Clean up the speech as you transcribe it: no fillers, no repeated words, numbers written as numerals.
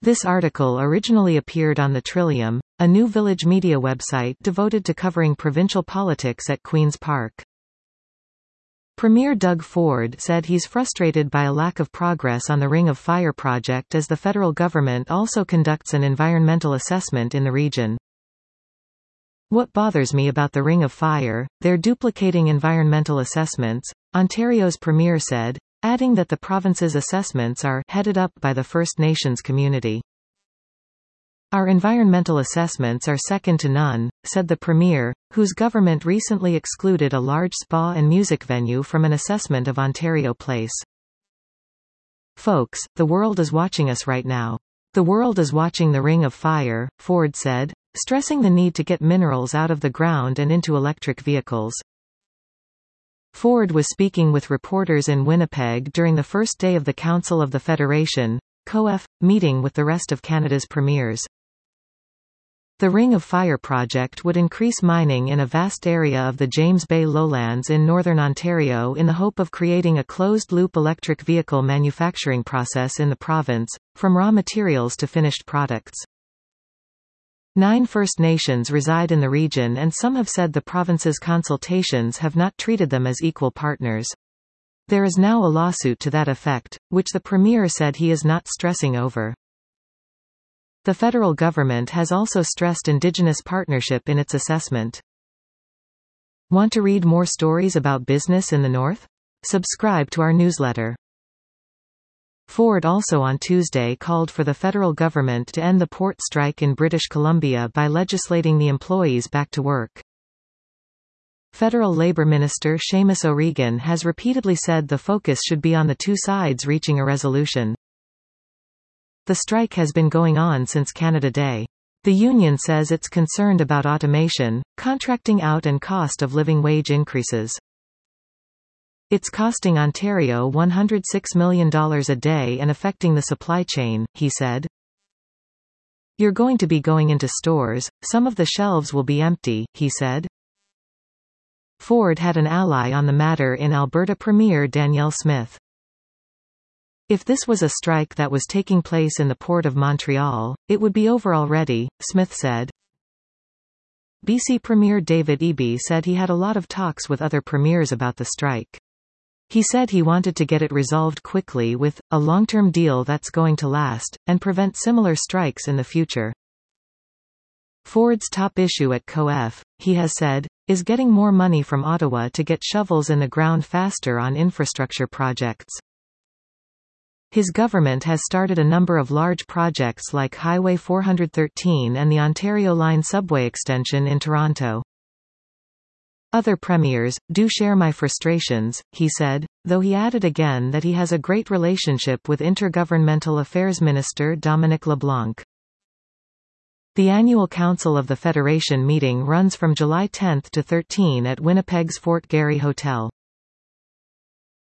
This article originally appeared on the Trillium, a new village media website devoted to covering provincial politics at Queen's Park. Premier Doug Ford said he's frustrated by a lack of progress on the Ring of Fire project as the federal government also conducts an environmental assessment in the region. "What bothers me about the Ring of Fire, they're duplicating environmental assessments," Ontario's premier said, adding that the province's assessments are headed up by the First Nations community. "Our environmental assessments are second to none," said the premier, whose government recently excluded a large spa and music venue from an assessment of Ontario Place. "Folks, the world is watching us right now. The world is watching the Ring of Fire," Ford said, stressing the need to get minerals out of the ground and into electric vehicles. Ford was speaking with reporters in Winnipeg during the first day of the Council of the Federation, COF, meeting with the rest of Canada's premiers. The Ring of Fire project would increase mining in a vast area of the James Bay lowlands in northern Ontario in the hope of creating a closed-loop electric vehicle manufacturing process in the province, from raw materials to finished products. 9 First Nations reside in the region and some have said the province's consultations have not treated them as equal partners. There is now a lawsuit to that effect, which the premier said he is not stressing over. The federal government has also stressed Indigenous partnership in its assessment. Want to read more stories about business in the North? Subscribe to our newsletter. Ford also on Tuesday called for the federal government to end the port strike in British Columbia by legislating the employees back to work. Federal Labor Minister Seamus O'Regan has repeatedly said the focus should be on the two sides reaching a resolution. The strike has been going on since Canada Day. The union says it's concerned about automation, contracting out and cost of living wage increases. "It's costing Ontario $106 million a day and affecting the supply chain," he said. "You're going to be going into stores, some of the shelves will be empty," he said. Ford had an ally on the matter in Alberta Premier Danielle Smith. "If this was a strike that was taking place in the Port of Montreal, it would be over already," Smith said. BC Premier David Eby said he had a lot of talks with other premiers about the strike. He said he wanted to get it resolved quickly with a long-term deal that's going to last, and prevent similar strikes in the future. Ford's top issue at COF, he has said, is getting more money from Ottawa to get shovels in the ground faster on infrastructure projects. His government has started a number of large projects like Highway 413 and the Ontario Line subway extension in Toronto. "Other premiers do share my frustrations," he said, though he added again that he has a great relationship with Intergovernmental Affairs Minister Dominic LeBlanc. The annual Council of the Federation meeting runs from July 10 to 13 at Winnipeg's Fort Garry Hotel.